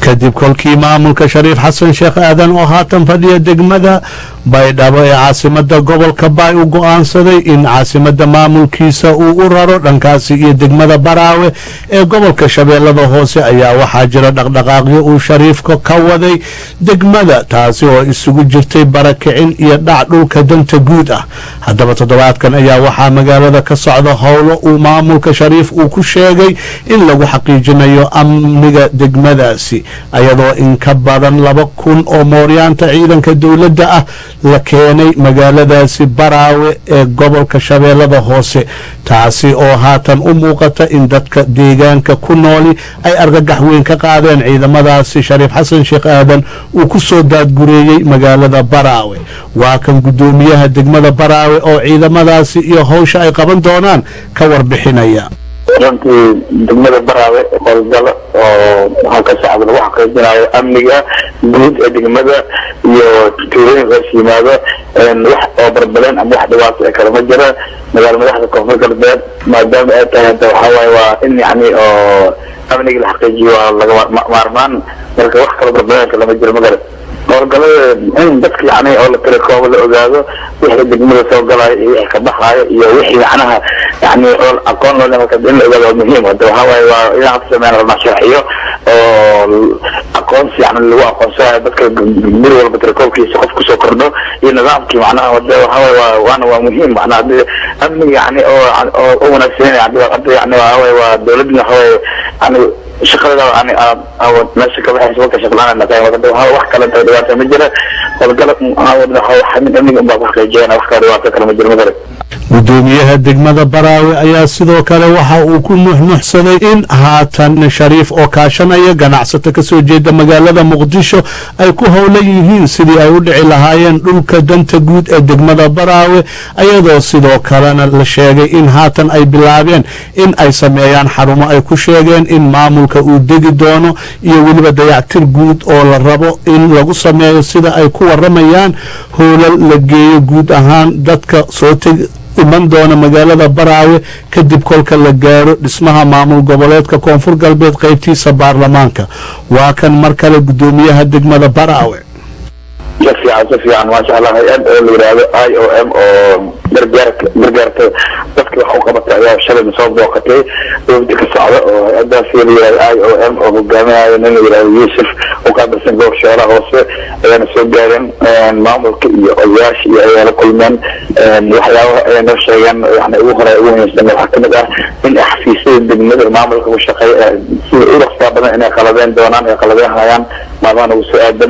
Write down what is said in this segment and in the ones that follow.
kadib kolkii maamulka shariif xasan sheekh aadan oo haatan fadhiya degmada baydhabo ee caasimada gobolka baay u go'aansaday in caasimada maamulkiisa uu u raro dhankaasi iyo degmada baraawe ee gobolka shabeellada hoose ayaa waxaa jira dhaqdhaqaaqyo uu shariifka ka waday degmada taasi oo isugu jirtay barakicin iyo dhac dhulka danta guud ah. haddaba toddobaadkan ayaa waxaa magaalada ka socda howlo uu maamulka shariif uu ku sheegay in lagu xaqiijinayo amniga degmadaasi ayadoo in ka badan 2,000 oo mooryaanta ciidanka dowladda ah la keenay magaaladaasi baraawe ee gobolka shabeellada hoose taasi oo haatan u muuqata in dadka deegaanka ku nooli ay argagax weyn ka qaadeen ciidamadaasi shariif xasan sheekh aadan uu ku soo daadgureeyey magaalada baraawe. waa kan guddoomiyaha degmada baraawe oo ciidamadaasi iyo howsha ay qaban doonaan ka warbixinaya. runtii degmada baraawe howlgalo oo waxaa ka socda lagu xaqiijinayo amniga guud ee degmada iyo tuulooyinka hoos yimaado wax oo barbaleen ama wax dhibaato ee kale ma jira. magaala madaxda koonfur galbeed maadaama ay tahay hadda waxaa waaye waa in yacni oo amniga la xaqiijiyo waa laga maarmaan marka wax kale barbaleen kale ma jiro magara howlgalada in dadka yacni oo la tirakoobo la ogaado wixii degmada soo galaayo iyo wixii ka baxaayo iyo wixii macnaha yacni oo aqoon loo leeyahay in la ogaado waa muhiim. hadda waxaa waaye waa inaan hadda sameeyaan la sharxiyo oo aqoonsi yacni lagu aqoonsanayo dadka guri walba tirakoobkiisa qof kusoo kordho iyo nidaamkii macnaha hadda waxaa waaye waana waa muhiim macnaha amniga yacni oo u wanaagsan hadda yacni waxaa waaye waa dowladna waxaa waaye yacni shaqada yani meesha ka baxaysa marka shaqlaana wax kale dhibaato ma jira howlgala xamid amniga unbaa ku xaqiijiyana wax kale dhibaato kale ma jiro magara. gudoomiyaha degmada baraawe ayaa sidoo kale waxa uu ku nuxnuxsaday in haatan shariif oo kaashanaya ganacsato ka soo jeeda magaalada muqdisho ay ku howlan yihiin sidii ay u dhici lahaayeen dhulka danta guud ee degmada baraawe ayadoo sidoo kalena la sheegay in haatan ay bilaabeen in ay sameeyaan xarumo ay ku sheegeen in maamulka uu degi doono iyo weliba dayactir guud oo la rabo in lagu sameeyo sida ay ku waramayaan howlal la geeyo guud ahaan dadka soo iman doona magaalada baraawe kadib kolka la gaaro dhismaha maamul goboleedka koonfur galbeed qaybtiisa baarlamaanka. waa kan mar kale gudoomiyaha degmada baraawe. fiican maasha allah hay-ad oo la yidhaahdo IOM oo gargaarka dadka wax u qabata ayaa shalay soo booqatay wafdi ka socda oo hay-adaas la yidhaahdo IOM oo hogaaminayo nin la yidhaahdo yuusuf oo ka tirsan gobolka shabeellaha hoose ayaana soo gaareen maamulka iyo odayaasha iyo ayaa la kulmeen waxyaabaha ay noo sheegeen yani ugu hore ugu muhiimsan waxaa kamid ah in xafiisyada degmada maamulka ku shaqeeya sida u dhaqsaa badan inay qaladeen doonaan ay qaladeen hayaan maalmahan ugu soo aadan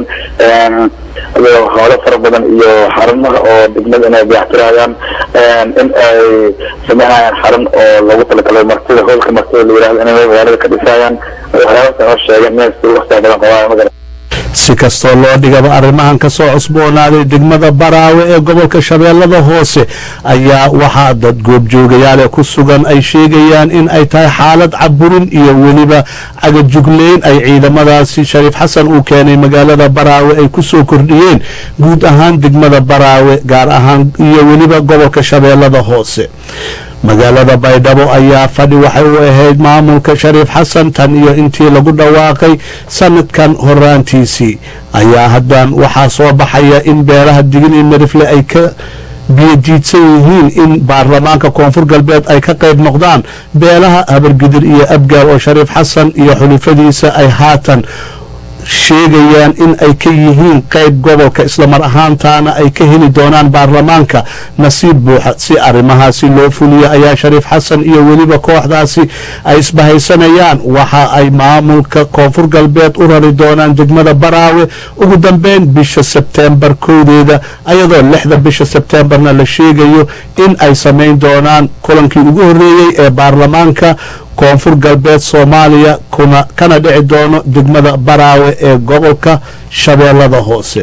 howlo fara badan iyo xarumaha oo degmada inay dayactirayaan in ay sameynayaan xarun oo lagu talagalay martida howlka martida la yidhahdo inay magaalada ka dhisayaan waxyaabahaas noo sheegeen inay si waqtiga badan qabaayo magala. si kastoo loo dhigaba arrimahan ka soo cusboonaaday degmada baraawe ee gobolka shabeellada hoose ayaa waxaa dad goobjoogayaal ku sugan ay sheegayaan in ay tahay xaalad caburin iyo weliba cagajugleyn ay ciidamadaasi shariif xasan uu keenay magaalada baraawe ay ku soo kordhiyeen guud ahaan degmada baraawe gaar ahaan iyo weliba gobolka shabeellada hoose. magaalada baydhabo ayaa fadhi waxay u ahayd maamulka shariif xasan tan iyo intii lagu dhawaaqay sanadkan horaantiisii ayaa haddaan waxaa soo baxaya in beelaha digin iyo marifle ay ka biyadiidsan yihiin in baarlamaanka koonfur galbeed ay ka qayb noqdaan beelaha habargidir iyo abgaal oo shariif xasan iyo xulufadiisa ay haatan sheegayaan in ay ka yihiin qayb gobolka islamar ahaantaana ay ka heli doonaan baarlamaanka nasiib buuxa. si arrimahaasi loo fuliyo ayaa shariif xasan iyo weliba kooxdaasi ay isbahaysanayaan waxa ay maamulka koonfur galbeed u rari doonaan degmada baraawe ugu dambeyn bisha sebteembar 1 ayadoo 6 bisha sebteembarna la sheegayo in ay samayn doonaan kulankii ugu horeeyey ee baarlamaanka koonfur galbeed Soomaaliya kana dhici doono degmada baraawe ee gobolka shabeellada hoose.